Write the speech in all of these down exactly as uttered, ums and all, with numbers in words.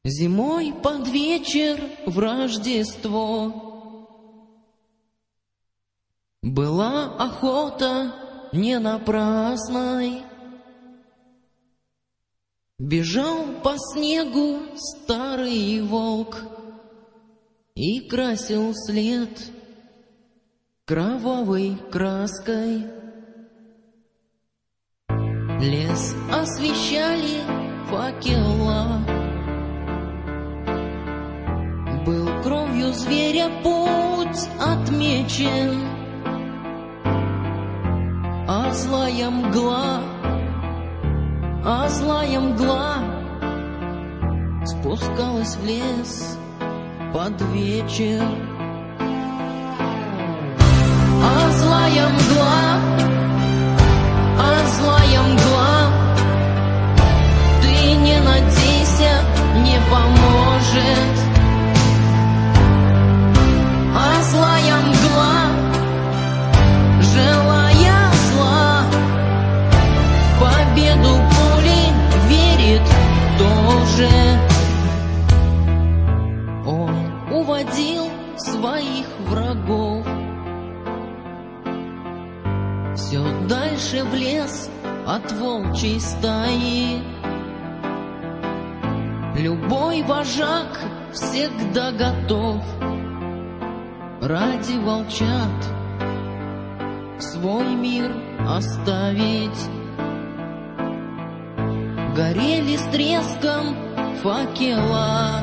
Зимой под вечер в Рождество была охота не напрасной. Бежал по снегу старый волк и красил след кровавой краской. Лес освещали факела, был кровью зверя путь отмечен, а злая мгла, а злая мгла спускалась в лес под вечер. А злая мгла, а злая мгла, ты не надейся, не поможет. А злая мгла, желая зла, победу пули верит тоже. Он уводил своих врагов все дальше в лес от волчьей стаи. Любой вожак всегда готов ради волчат свой мир оставить. Горели с треском факела,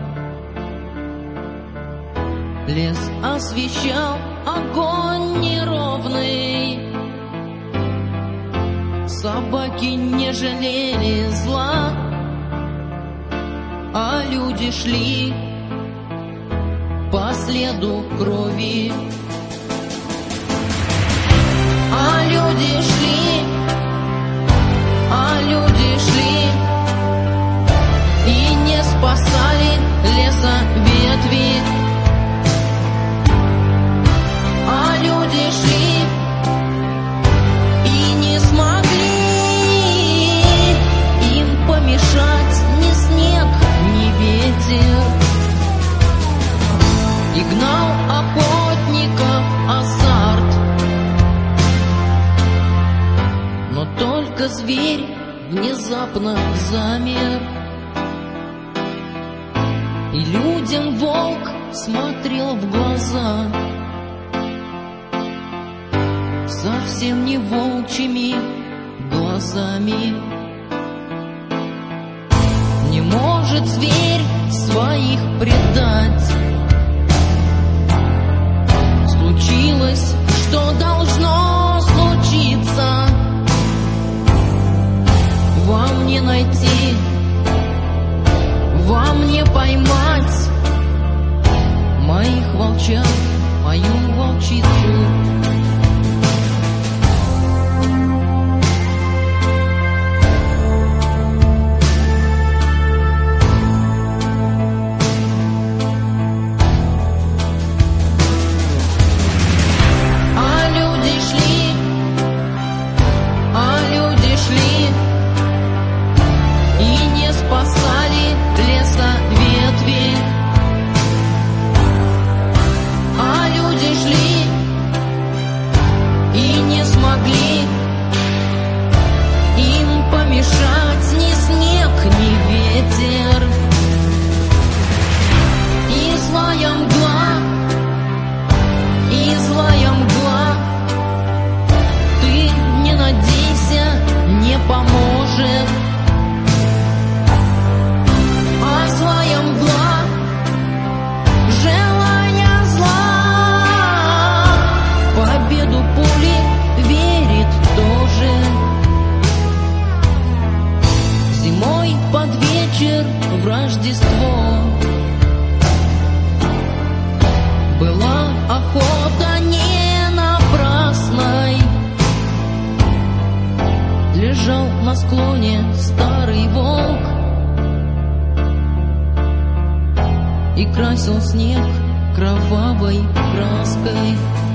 лес освещал огонь неровный. Собаки не жалели зла, а люди шли по следу крови. А люди шли, а люди шли и не спасали леса ветви. А люди шли и не смогли им помешать ни снег, ни ветер. И гнал охотников азарт, но только зверь внезапно замер, и людям волк смотрел в глаза совсем не волчьими глазами. Не может зверь своих предать. Случилось, что должно случиться. Вам не найти, вам не поймать моих волчат, мою волчицу. В Рождество была охота не напрасной. Лежал на склоне старый волк и красил снег кровавой краской.